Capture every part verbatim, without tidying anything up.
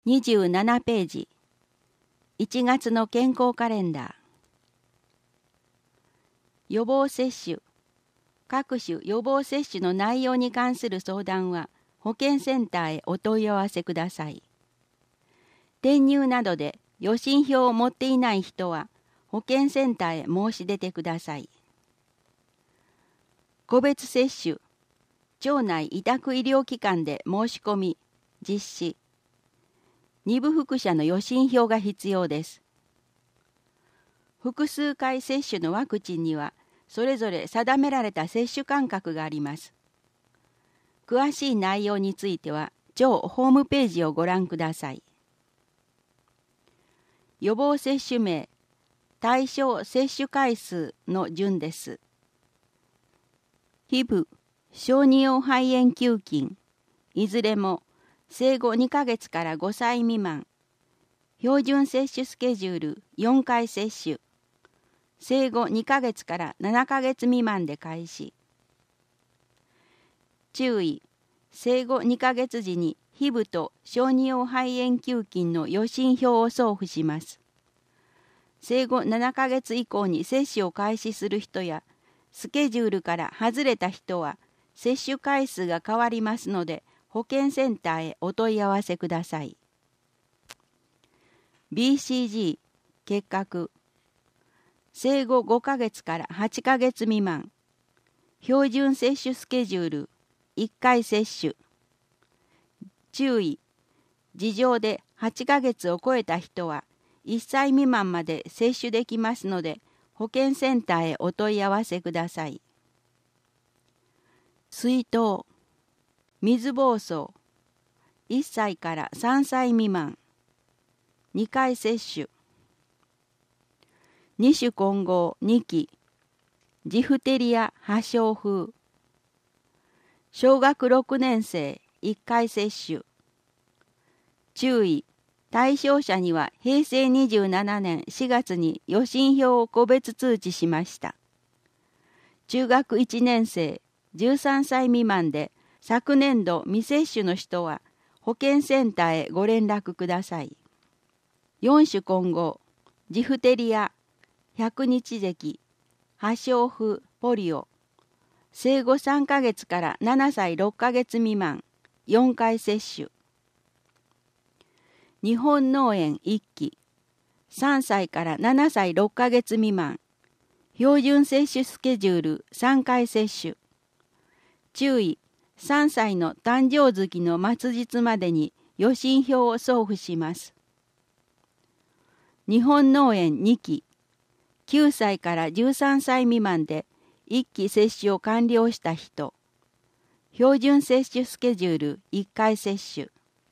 にじゅうななページ、いちがつの健康カレンダー。予防接種、各種予防接種の内容に関する相談は保健センターへお問い合わせください。転入などで予診票を持っていない人は保健センターへ申し出てください。個別接種、町内委託医療機関で申し込み、実施。二部副者の予診票が必要です。複数回接種のワクチンにはそれぞれ定められた接種間隔があります。詳しい内容については町ホームページをご覧ください。予防接種名、対象接種回数の順です。ヒブ、小児用肺炎球菌、いずれも生後にかげつからごさい未満、標準接種スケジュールよんかい接種、生後にかげつからななかげつ未満で開始。注意、生後にかげつ時にヒブと小児用肺炎球菌の予診票を送付します。生後ななかげつ以降に接種を開始する人や、スケジュールから外れた人は接種回数が変わりますので、保健センターへお問い合わせください。ビーシージー 結核、生後ごかげつからはちかげつ未満、標準接種スケジュールいっかい接種。注意、事情ではちかげつを超えた人はいっさい未満まで接種できますので、保健センターへお問い合わせください。水痘、水疱瘡、いっさいからさんさい未満、にかい接種。二種混合にき、ジフテリア破傷風。小学ろくねん生いっかい接種。注意、対象者にはへいせいにじゅうななねんしがつに予診票を個別通知しました。中学いちねん生じゅうさんさい未満で昨年度未接種の人は保健センターへご連絡ください。よん種混合、ジフテリア、百日咳、破傷風、ポリオ、生後さんかげつからななさいろっかげつ未満、よんかい接種。日本脳炎いっき、さんさいからななさいろっかげつ未満、標準接種スケジュールさんかい接種。注意、さんさいの誕生月の末日までに予診票を送付します。日本脳炎にき、きゅうさいからじゅうさんさい未満でいっき接種を完了した人、標準接種スケジュールいっかい接種。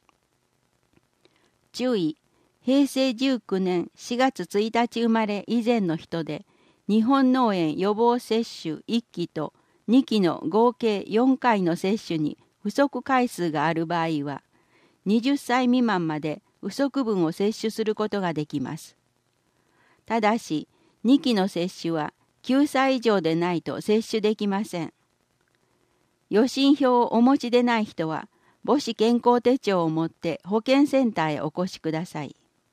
注意、へいせいじゅうきゅうねんしがつついたち生まれ以前の人で、日本脳炎予防接種いっきとにきの合計よんかいの接種に不足回数がある場合は、はたち未満まで不足分を接種することができます。ただし、にきの接種はきゅうさい以上でないと接種できません。予診票をお持ちでない人は、母子健康手帳を持って保健センターへお越しください。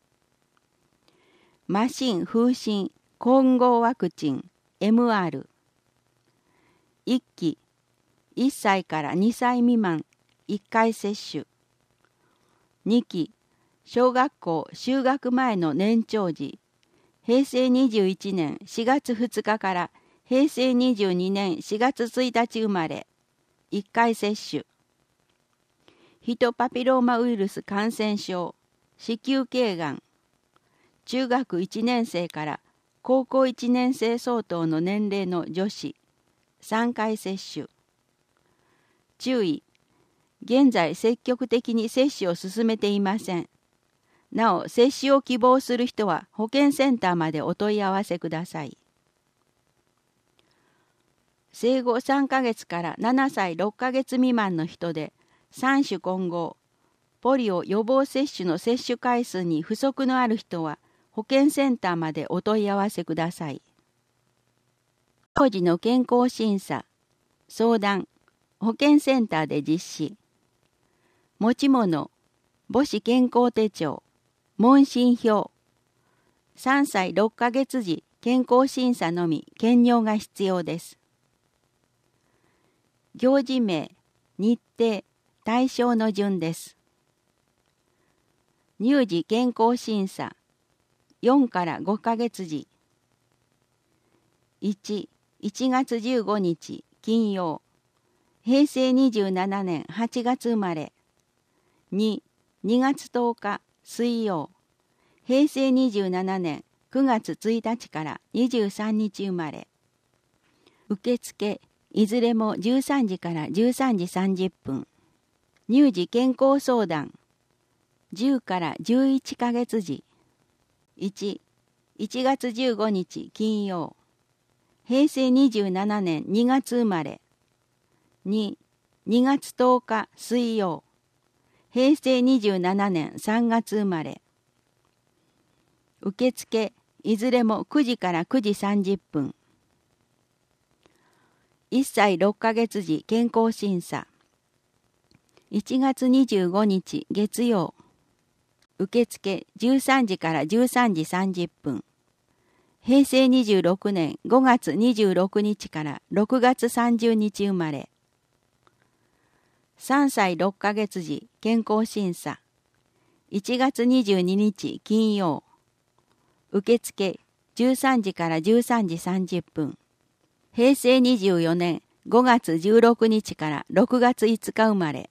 麻疹風疹混合ワクチン エムアール。いっき、いっさいからにさい未満、いっかい接種。にき、小学校就学前の年長時、へいせいにじゅういちねんしがつふつかからへいせいにじゅうにねんしがつついたち生まれ、いっかい接種。ヒトパピローマウイルス感染症、子宮頸がん、中学いちねん生から高校いちねん生相当の年齢の女子、さんかい接種。注意、現在積極的に接種を進めていません。なお、接種を希望する人は保健センターまでお問い合わせください。生後さんかげつからななさいろっかげつ未満の人で、さん種混合、ポリオ予防接種の接種回数に不足のある人は、保健センターまでお問い合わせください。当時の健康審査、相談、保健センターで実施。持ち物、 母子健康手帳、問診票。さんさいろっかげつ時、健康審査のみ検尿が必要です。行事名、日程、対象の順です。乳児健康審査、よんからごかげつ時。いち、いちがつじゅうごにち金曜、へいせいにじゅうななねんはちがつ生まれ。に、にがつとおか水曜、へいせいにじゅうななねんくがつついたちからにじゅうさんにち生まれ。受付、いずれもじゅうさんじからじゅうさんじさんじゅっぷん。乳児健康相談、じゅうからじゅういっかげつ時。いち、いちがつじゅうごにち金曜、へいせいにじゅうななねんにがつ生まれ。に、にがつとおか水曜、へいせいにじゅうななねんさんがつ生まれ。受付、いずれもくじからくじさんじゅっぷん。いっさいろっかげつ時健康審査。いちがつにじゅうごにち月曜。受付じゅうさんじからじゅうさんじさんじゅっぷん。へいせいにじゅうろくねんごがつにじゅうろくにちからろくがつさんじゅうにち生まれ。さんさいろっかげつ時健康審査。いちがつにじゅうににち金曜。受付じゅうさんじからじゅうさんじさんじゅっぷん。へいせいにじゅうよねんごがつじゅうろくにちからろくがついつか生まれ。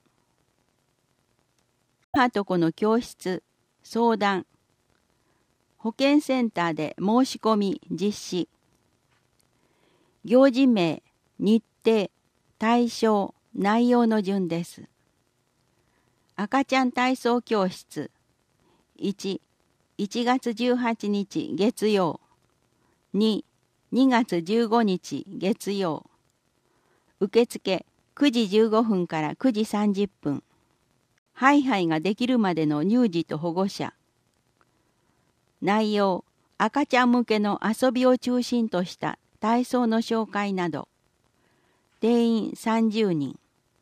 はとこの教室、相談。保健センターで申し込み実施。行事名、日程、対象、内容の順です。赤ちゃん体操教室。いち、いちがつじゅうはちにち月曜。に、にがつじゅうごにち月曜。受付くじじゅうごふんからくじさんじゅっぷん。ハイハイができるまでの乳児と保護者。内容、赤ちゃん向けの遊びを中心とした体操の紹介など。定員さんじゅうにん。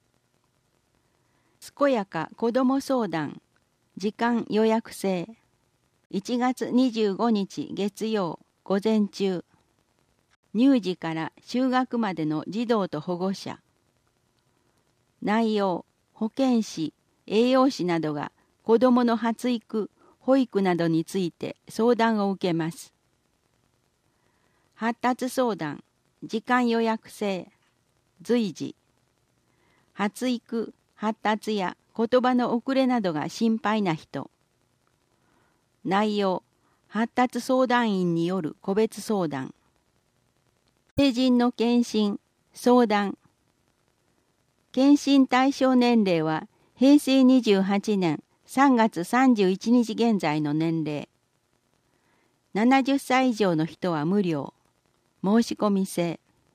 健やか子ども相談、時間予約制。いちがつにじゅうごにち月曜午前中。乳児から就学までの児童と保護者。内容、保健師、栄養士などが子どもの発育、保育などについて相談を受けます。発達相談、時間予約制、随時。発育、発達や言葉の遅れなどが心配な人。内容、発達相談員による個別相談。成人の検診、相談。検診対象年齢はへいせいにじゅうはちねんさんがつさんじゅういちにち現在の年齢。ななじゅっさい以上の人は無料。申し込み制。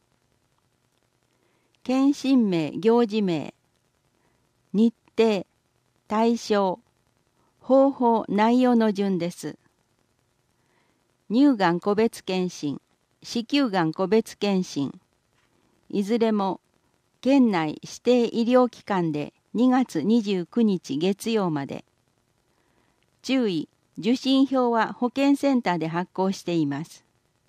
検診名、行事名。日程、対象、方法、内容の順です。乳がん個別検診、子宮がん個別検診。いずれも県内指定医療機関でにがつにじゅうくにち月曜まで。注意、受診票は保健センターで発行しています。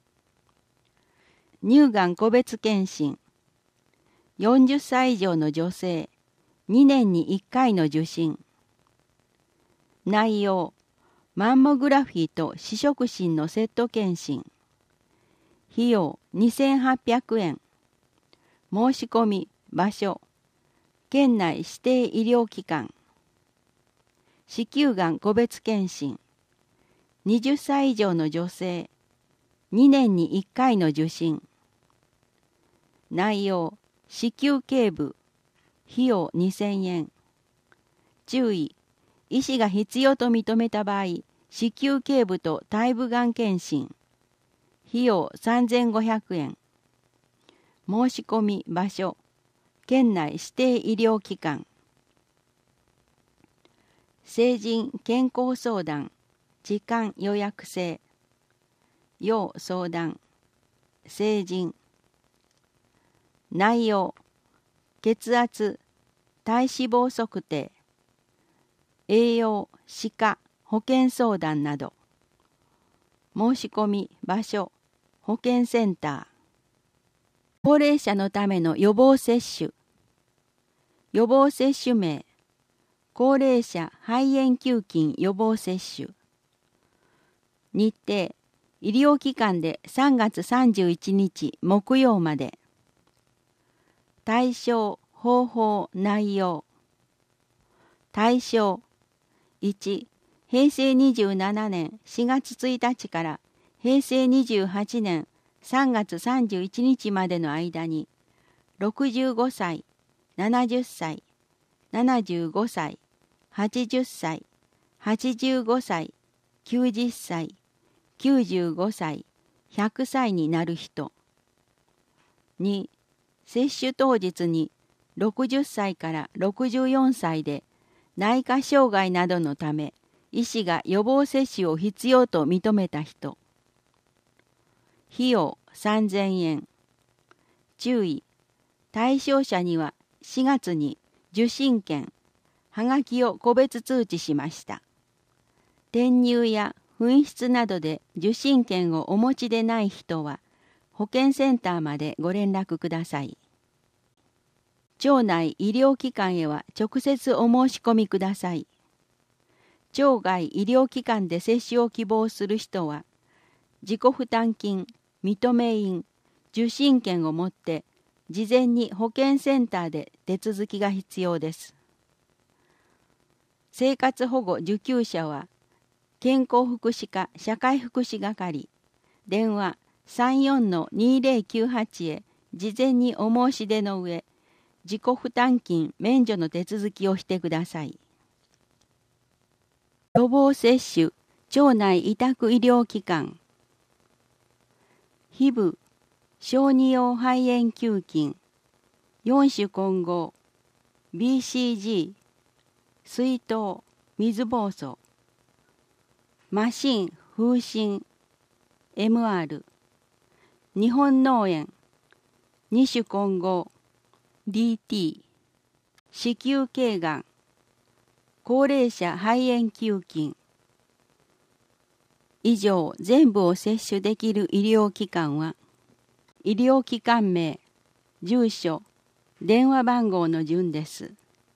乳がん個別検診。よんじゅっさい以上の女性、にねんにいっかいの受診。内容、マンモグラフィーと視触診のセット検診。費用にせんはっぴゃくえん。申し込み、場所、県内指定医療機関。子宮がん個別検診。はたち以上の女性、にねんにいっかいの受診。内容、子宮頸部、費用にせんえん。注意、医師が必要と認めた場合、子宮頸部と胎部がん検診。費用さんぜんごひゃくえん。申し込み場所、県内指定医療機関。成人健康相談、時間予約制。要相談、成人。内容、血圧、体脂肪測定。 栄養、歯科、保健相談など。申し込み場所、保健センター。高齢者のための予防接種。予防接種名、高齢者肺炎球菌予防接種。日程、医療機関でさんがつさんじゅういちにち木曜まで。対象、方法、内容。対象、いち、へいせいにじゅうななねんしがつついたちからへいせいにじゅうはちねんさんがつさんじゅういちにちまでの間に、ろくじゅうごさい、ななじゅっさい、ななじゅうごさい、はちじゅっさい、はちじゅうごさい、きゅうじゅっさい、きゅうじゅうごさい、ひゃくさいになる人。に、接種当日にろくじゅっさいからろくじゅうよんさいで内科障害などのため医師が予防接種を必要と認めた人。費用さんぜんえん。注意、対象者にはしがつに受診券、はがきを個別通知しました。転入や紛失などで受診券をお持ちでない人は保健センターまでご連絡ください。町内医療機関へは直接お申し込みください。町外医療機関で接種を希望する人は、自己負担金、認め印、受診券を持って事前に保健センターで手続きが必要です。生活保護受給者は、健康福祉課社会福祉係、電話 さんよんのにぜろきゅうはち へ事前にお申し出の上、自己負担金免除の手続きをしてください。予防接種、町内委託医療機関。ヒブ、小児用肺炎球菌、よん種混合、ビーシージー、水筒、水疱瘡、マシン、風疹、エムアール、日本脳炎、に種混合、ディーティー、子宮頸がん、高齢者肺炎球菌。以上全部を接種できる医療機関は、医療機関名、住所、電話番号の順です。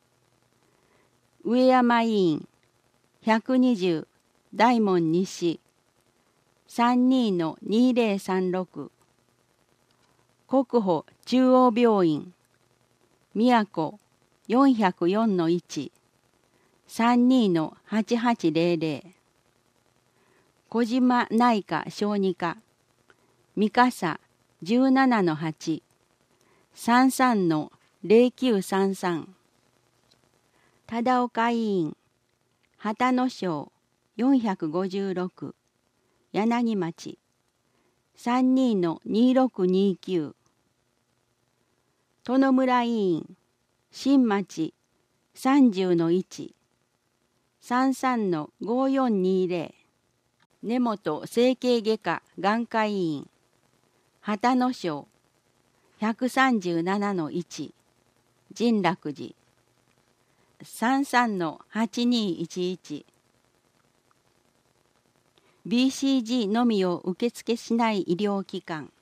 上山医院ひゃくにじゅう大門西 さんにのにぜろさんろく、国保中央病院宮古 よんぜろよんのいち さんにのはちはちぜろぜろ、小島内科小児科三笠 じゅうななのはち さんさんのぜろきゅうさんさん、忠岡医院旗野省よんごろく柳町 さんにのにろくにきゅう、殿村医院新町 さんじゅうのいち さんさんのごよんにぜろ、根本整形外科眼科医院旗野省ひゃくさんじゅうななのいち神楽寺 さんさんのはちにいちいち、 ビーシージー のみを受付しない医療機関。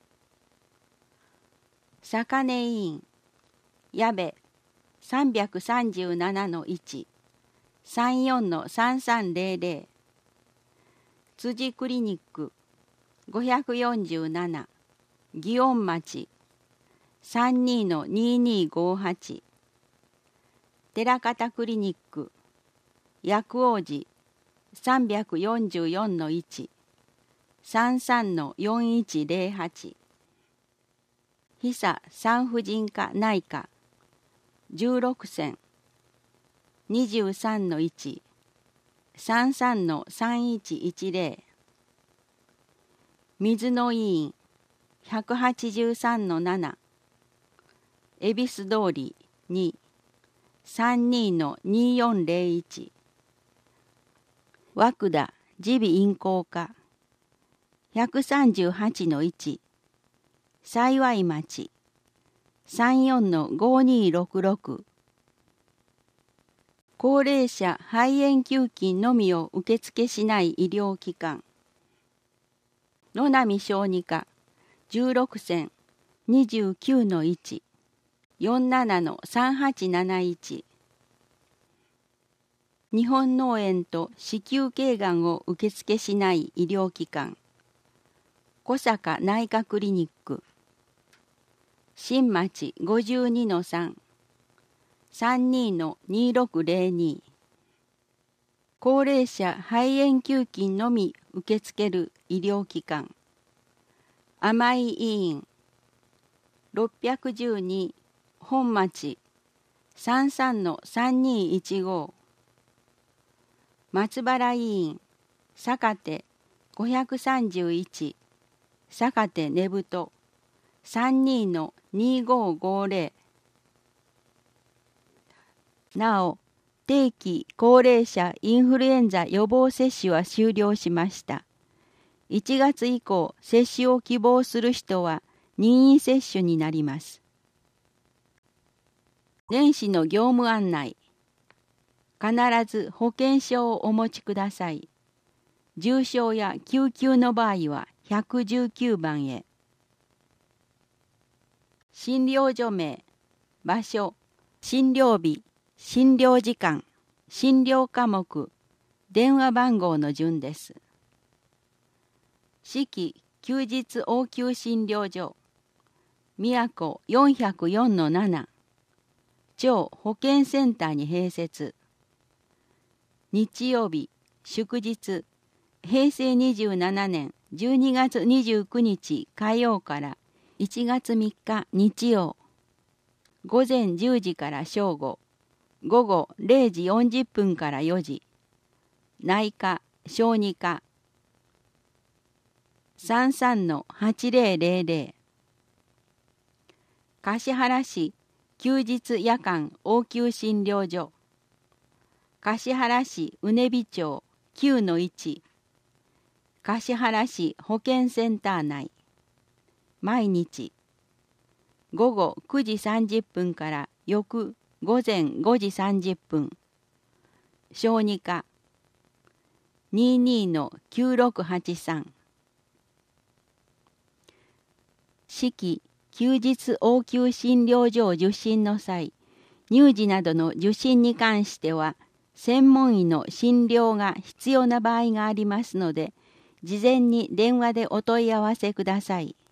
坂根医院矢部 さんさんななのいち さんよんのさんさんぜろぜろ、辻クリニックごよんなな祇園町 さんにのににごはち、寺方クリニック薬王寺 さんよんよんのいち さんさんのよんいちぜろはち、久産婦人科内科じゅうろく線 にじゅうさんのいち さんさんのさんいちいちぜろ、水野医院ひゃくはちじゅうさんのなな恵比寿通りに さんにのによんぜろいち、和久田耳鼻咽喉科ひゃくさんじゅうはちのいち幸町 さんよんのごにろくろく、 高齢者肺炎給付のみを受付しない医療機関。野波小児科じゅうろくせん にじゅうきゅうのいち よんじゅうななのさんはちなないち。日本脳炎と子宮頸がんを受付しない医療機関。小坂内科クリニック。新町 ごじゅうにのさん さんじゅうにのにろくぜろに。高齢者肺炎給付のみ受け付ける医療機関。甘い医院ろっぴゃくじゅうに本町 さんじゅうさんのさんにいちご。松原医院坂手ごひゃくさんじゅういち坂手根太 さんじゅうにのにごごぜろ。なお、定期高齢者インフルエンザ予防接種は終了しました。いちがつ以降、接種を希望する人は任意接種になります。年始の業務案内。必ず保険証をお持ちください。重症や救急の場合はひゃくじゅうきゅうばんへ。診療所名、場所、診療日、診療時間、診療科目、電話番号の順です。四季休日応急診療所、宮古 よんひゃくよんのなな、町保健センターに併設。日曜日、祝日、へいせいにじゅうななねんじゅうにがつにじゅうくにち火曜からいちがつみっか日曜、ごぜんじゅうじから正午、ごごれいじよんじゅっぷんからよじ、内科、小児科、さんじゅうさんのはちぜろぜろぜろ。橿原市休日夜間応急診療所。橿原市うねび町 きゅうのいち。橿原市保健センター内。毎日。ごごくじさんじゅっぷんから翌ごぜんごじさんじゅっぷん。小児科。にじゅうにのきゅうろくはちさん。四季休日応急診療所を受診の際、乳児などの受診に関しては、専門医の診療が必要な場合がありますので、事前に電話でお問い合わせください。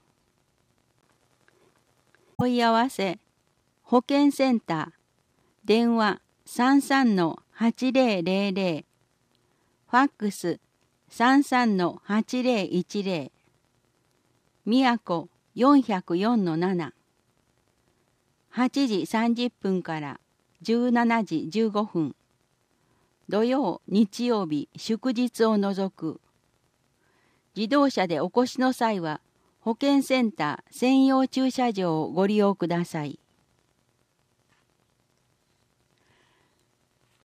問い合わせ、保健センター、電話 さんじゅうさんのはちぜろぜろぜろ、ファックス さんじゅうさんのはちぜろいちぜろ、宮古 よんひゃくよんのなな、はちじさんじゅっぷんからじゅうしちじじゅうごふん、土曜、日曜日、祝日を除く。自動車でお越しの際は、保健センター専用駐車場をご利用ください。